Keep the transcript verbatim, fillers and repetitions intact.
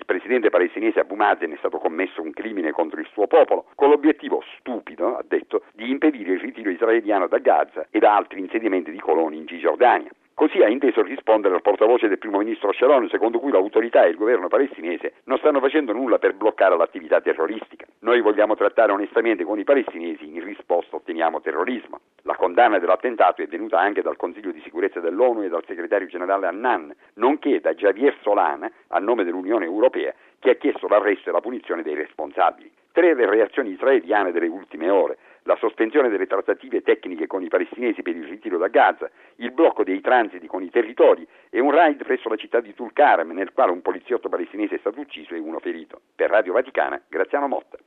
presidente palestinese Abu Mazen è stato commesso un crimine contro il suo popolo, con l'obiettivo stupido, ha detto, di impedire il ritiro israeliano da Gaza e da altri insediamenti di coloni in Cisgiordania. Così ha inteso rispondere al portavoce del primo ministro Sharon, secondo cui l'autorità e il governo palestinese non stanno facendo nulla per bloccare l'attività terroristica. Noi vogliamo trattare onestamente con i palestinesi, in risposta otteniamo terrorismo. La condanna dell'attentato è venuta anche dal Consiglio di sicurezza dell'ONU e dal segretario generale Annan, nonché da Javier Solana, a nome dell'Unione Europea, che ha chiesto l'arresto e la punizione dei responsabili. Tre le reazioni israeliane delle ultime ore: la sospensione delle trattative tecniche con i palestinesi per il ritiro da Gaza, il blocco dei transiti con i territori e un raid presso la città di Tulkarm, nel quale un poliziotto palestinese è stato ucciso e uno ferito. Per Radio Vaticana, Graziano Motta.